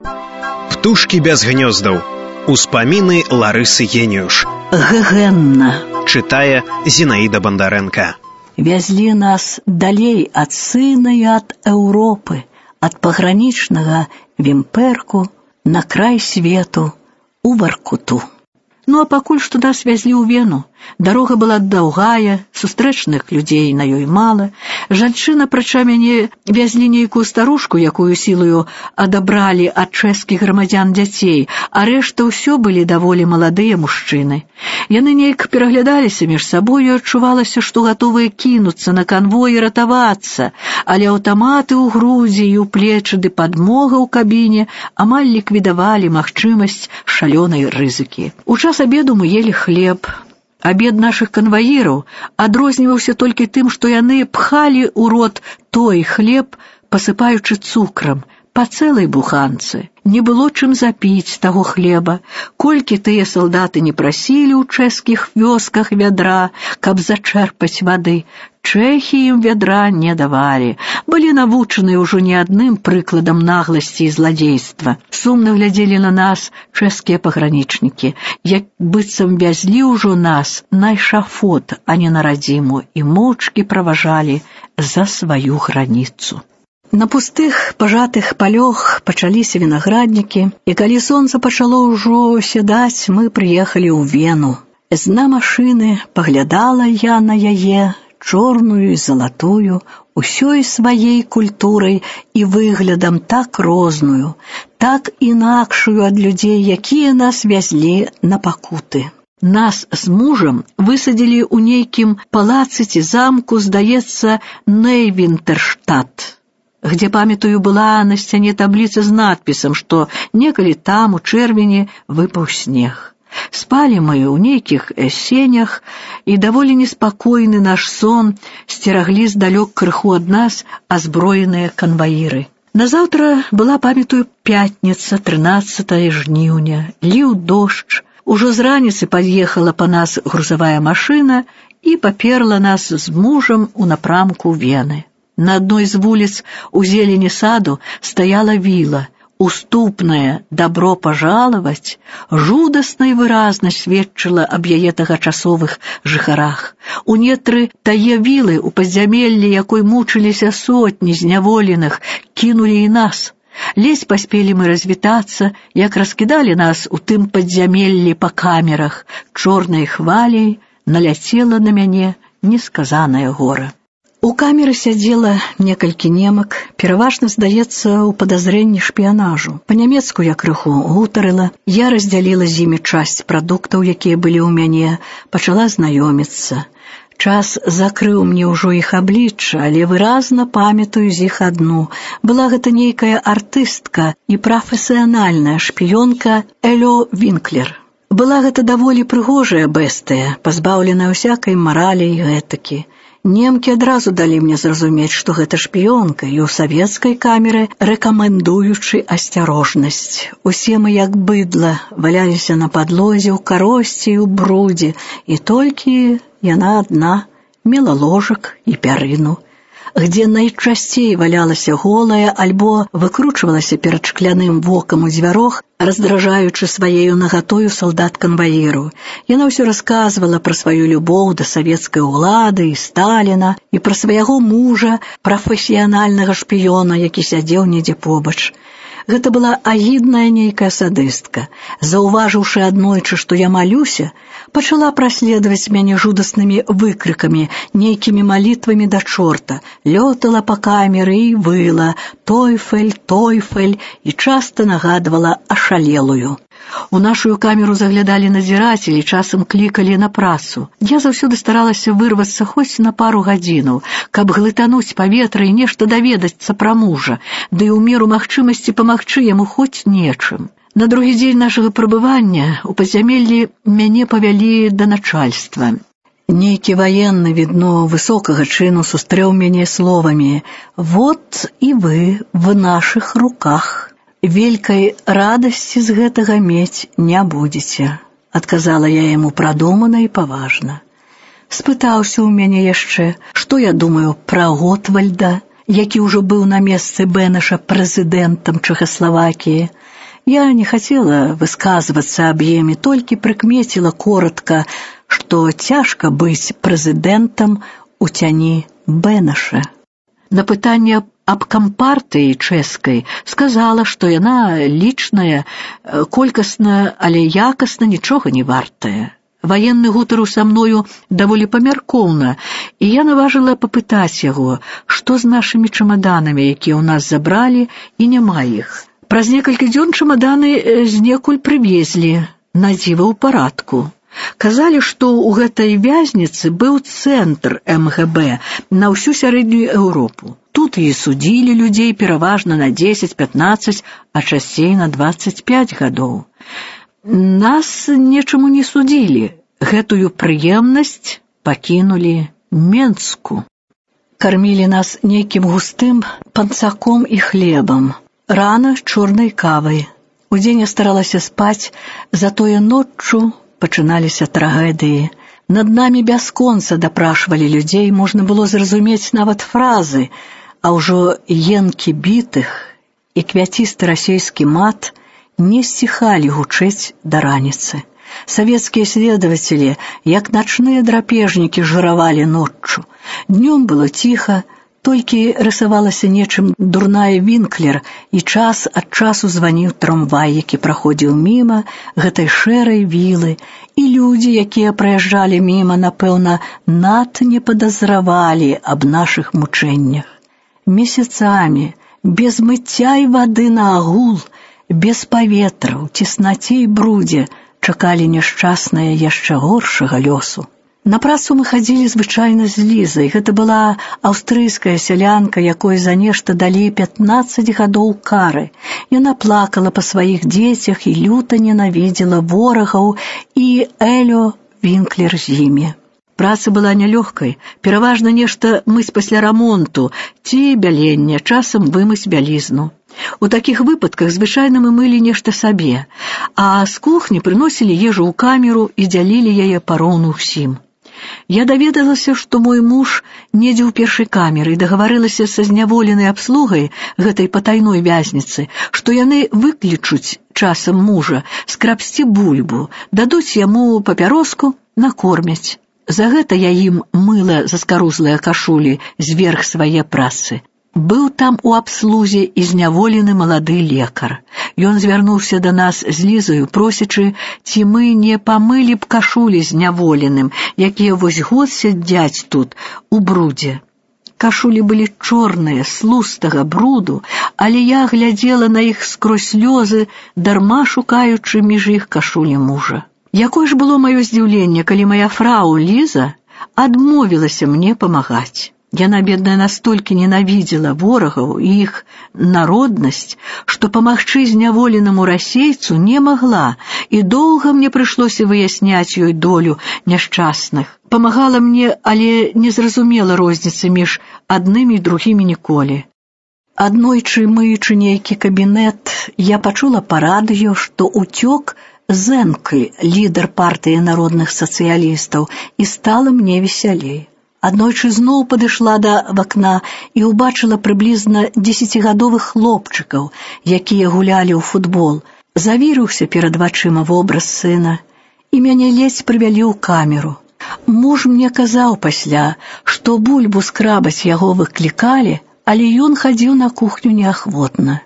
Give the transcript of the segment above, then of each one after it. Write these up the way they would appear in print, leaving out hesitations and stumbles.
Птушкі без гнёздаў. Успаміны Ларысы Геніюш. Гэгэнна. Чытае Зінаіда Бандарэнка. Вязлі нас далей ад сына і ад Еўропы, ад пагранічнага Вімперку на край свету у Воркуту. Ну а пакуль што нас вязлі ў Вену. Дарога была даўгая, сустрэчных людзей на ёй мала. Жанчына, прача мяне, вязлі нейкую старушку, якую сілаю адабралі ад чэшскіх грамадзян дзяцей, а рэшта ўсё былі даволі маладыя мужчыны. Яны неяк пераглядаліся між сабою, адчувалася, што гатовыя кінуцца на канвой і ратавацца, але аўтаматы ў грудзі і ў плечы ды падмога ў кабіне амаль ліквідавалі магчымасць шалёнай рызыкі. У час абеду мы елі хлеб. Абед нашых канваіраў адрозніваўся толькі тым, што яны пхалі ў рот той хлеб, пасыпаючы цукрам, па цэлай буханцы. Не было чым запіць таго хлеба. Колькі тыя салдаты не прасілі ў чэшскіх вёсках вядра, каб зачэрпаць вады, чэхі ім вядра не давалі. Былі навучаныя ўжо не адным прыкладам нагласці і зладзейства. Сумна глядзелі на нас чэшскія пагранічнікі, як быццам вязлі ўжо нас на эшафот, а не на радзіму, і моўчкі праважалі за сваю граніцу. На пустых, пажатых палёх пачаліся вінаграднікі, і калі сонца пачало ўжо сядаць, мы прыехалі ў Вену. З дна машыны паглядала я на яе, чорную і залатую, усёй сваей культурай і выглядам так розную, так інакшую ад людзей, якія нас вязлі на пакуты. Нас з мужам высадзілі ў нейкім палацы ці замку, здаецца, Нейвінтерштадт, где, памятаю, была на сцяне табліца з надпісам, што некалі там, у чэрвені, выпаў снег. Спалі мы ў нейкіх сенях, і даволі неспакойны наш сон сцераглі здалёк крыху ад нас азброеныя канваіры. Назаўтра была, памятаю, пятніца, 13 жніўня, ліў дождж. Ужо з раніцы пад'ехала па нас грузавая машына і паперла нас з мужам у напрамку Вены. На адной з вуліц у зелені саду стаяла віла, уступная «добро пожаловать» жудасна і выразна сведчыла аб яе тагачасовых жыхарах. У нетры тае вілы, у падзямеллі якой мучыліся сотні зняволеных, кінулі і нас. Ледзь паспелі мы развітацца, як раскідалі нас у тым падзямеллі па камерах. Чорнай хваляй наляцела на мяне несказанае гора. У камеры сядзела некалькі немак, пераважна, здаецца, у падазрэнні шпіянажу. Па-нямецку я крыху гутарыла, я раздзяліла з імі часць прадуктаў, якія былі ў мяне, пачала знаёміцца. Час закрыў мне ўжо іх аблічча, але выразна памятаю з іх адну. Была гэта нейкая артыстка і прафесіянальная шпіёнка Элё Вінклер. Была гэта даволі прыгожая бэстыя, пазбаўленая ўсякай маралі і гэтакі. Немкі адразу далі мне зразумець, што гэта шпіёнка, і ў савецкай камеры рэкамендуючы асцярожнасць. Усе мы, як быдла, валяліся на падлозе ў каросці і ў брудзе, і толькі яна адна мела ложак і пярыну, где найчасцей валялася голая альбо выкручвалася перад шкляным вокам у дзвярох, раздражаючы сваею нагатою салдат-канваіру. Яна ўсё расказвала пра сваю любоў да савецкай улады і Сталіна, і пра свайго мужа, прафесіянальнага шпіёна, які сядзеў недзе побач. Гэта была агідная нейкая садыстка. Заўважыўшы аднойчы, што я малюся, пачала праследаваць мяне жудаснымі выкрыкамі, нейкімі малітвамі да чорта, лётала па камеры і выла «Тойфель, Тойфель» і часта нагадвала ашалелую. У нашую камеру заглядалі надзірацелі, часам клікалі на працу. Я заўсёды старалася вырвацца хоць на пару гадзінаў, каб глытануць паветра і нешта даведацца пра мужа, ды і ў меру магчымасці памагчы яму хоць нечым. На другі дзень нашага прабывання у падзямеллі мяне павялі да начальства. Нейкі ваенны, відно, высокага чыну сустрэў мяне словамі «Вот і вы в нашых руках». «Великой радости з гэтага мець не будзеце», — адказала я яму прадумана і паважна. Спытаўся ў мяне яшчэ, што я думаю пра Готвальда, які ўжо быў на месцы Бэнэша прэзідэнтам Чэхаславакіі. Я не хотела высказываться об ім, толькі прыкмеціла коротка, што цяжка быць прэзідэнтам у цяні Бэнаша. На пытанне аб кампартыі чэшскай сказала, што яна лічная, колькасна, але якасна нічога не вартая. Ваенны гутару са мною даволі памяркоўна, і я наважыла папытаць яго, што з нашымі чамаданамі, якія ў нас забралі, і няма іх. Праз некалькі дзён чамаданы знекуль прывезлі, на дзіва ў парадку. Казалі, што ў гэтай вязніцы быў цэнтр МГБ на ўсю сярэднюю Еўропу. Тут і судзілі людзей пераважна на 10-15, а часцей на 25 гадоў. Нас нечаму не судзілі. Гэтую прыемнасць пакінулі Менску. Кармілі нас нейкім густым панцаком і хлебам. Рана чорнай кавай. Удзень я старалася спаць, затое ноччу пачыналіся трагедыі. Над намі бясконца дапрашвалі людзей, можна было зразумець нават фразы, а ўжо енкі бітых і квяцісты расейскі мат не сціхалі гучэць да раніцы. Савецкія следователі, як начныя драпежнікі, жыравалі ноччу. Днём было ціха, толькі рысавалася нечым дурная Вінклер, і час ад часу званіў трамвай, які праходзіў міма гэтай шэрай вілы, і людзі, якія праязджалі міма, напэўна, над не падазравалі аб нашых мучэннях. Месяцамі, без мыцця і вады на агул, без паветра, у цеснаце і брудзе чакалі няшчасныя яшчэ горшага лёсу. На працу мы хадзілі звычайна з Лізай. Гэта была аўстрыйская сялянка, якой за нешта далі 15 гадоў кары. Яна плакала па сваіх дзецях і люта ненавідзела ворагаў і Элё Вінклер з імі. Праца была нялёгкай, пераважна нешта мыць пасля рамонту ці бяленне, часам вымыць бялізну. У такіх выпадках звычайна мы мылі нешта сабе, а з кухні прыносілі ежу ў камеру і дзялілі яе пароўну ўсім. Я даведалася, што мой муж недзе ў першай камеры і дагаварылася са зняволенай абслугай гэтай патайной вязніцы, што яны выклічуць часам мужа, скрабсці бульбу, дадуць яму папяроску, накормяць. За гэта я ім мыла заскарузлыя кашулі зверх свае працы. Быў там у абслузе і зняволены малады лекар. Ён звярнуўся да нас з Лізаю, просячы, ці мы не памылі б кашулі зняволеным, якія вось год сядзяць тут, у брудзе. Кашулі былі чорныя, слустага бруду, але я глядзела на іх скрозь слёзы, дарма шукаючы між іх кашулі мужа. Якое ж было маё здзіўленне, калі мая фрау Ліза адмовілася мне памагаць. Яна, бедная, настолькі ненавідзела ворагаў і іх народнасць, што памагчы зняволенаму расейцу не магла, і доўга мне прыйшлося выясняць ёй долю няшчасных. Памагала мне, але не зразумела розніцы між аднымі і другімі ніколі. Аднойчы, мыючы нейкі кабінет, я пачула па радыё, што ўцёк Зенкль, лідар партыі народных сацыялістаў, і стала мне весялей. Аднойчы зноў падышла да вакна і ўбачыла прыблізна 10гадовых хлопчыкаў, якія гулялі ў футбол. Завірыўся перад вачыма вобраз сына, і мяне ледзь прывялі ў камеру. Муж мне казаў пасля, што бульбу скрабаць яго выклікалі, але ён хадзіў на кухню неахвотна.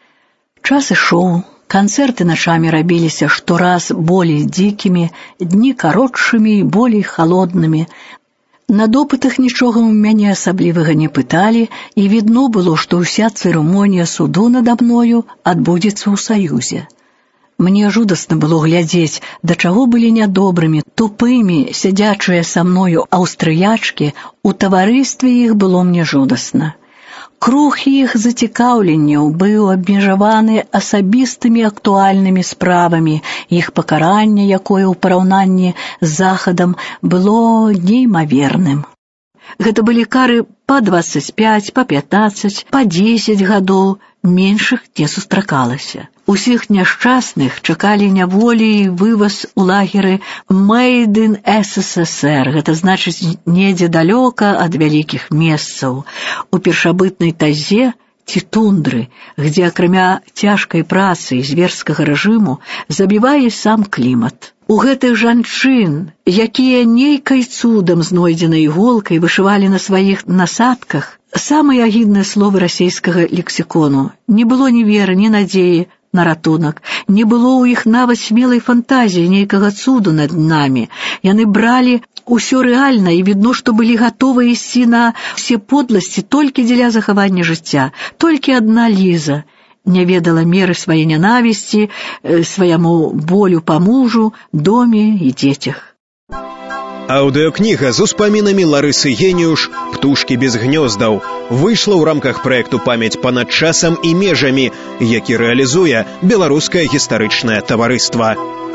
Час ішоў. Канцэрты начамі рабіліся штораз болей дзікімі, дні каротшымі і болей халоднымі. На допытах нічога ў мяне асаблівага не пыталі, і відно было, што ўся цырымонія суду нада мною адбудзецца ў Саюзе. Мне жудасна было глядзець, да чаго былі нядобрымі, тупымі, сядзячыя са мною аўстрыячкі, у таварыстве іх было мне жудасна. Круг іх зацікаўленняў быў абмежаваны асабістымі актуальнымі справамі, іх пакаранне, якое ў параўнанні з Захадам было неймаверным. Гэта былі кары па 25, па 15, па 10 гадоў, меншых не сустракалася. Усіх няшчасных чакалі няволі і вываз у лагеры «Made in СССР», гэта значыць недзе далёка ад вялікіх месцаў, у першабытнай тазе ці тундры, дзе акрамя цяжкай працы і зверскага рэжыму забівае сам клімат. У гэтых жанчын, якія нейкай цудам знойдзенай іголкай вышывалі на сваіх насадках, самыя агідныя словы расейскага лексікону. Не было ні веры, ні надзеі на ратунак. Не было ў іх нават смелай фантазіі нейкага цуду над намі. Яны бралі ўсё рэальна і відно, што былі гатовы ісці на ўсе подласці толькі дзеля захавання жыцця. Толькі адна Ліза не ведала меры свае нянавісці, свайму болю па мужу, доме і дзецях. Аўдыёкніга з успамінамі Ларысы Геніуш «Птушкі без гнёздаў» выйшла ў рамках праекту «Памяць панад часам і межамі», які рэалізуе Беларускае гістарычнае таварыства.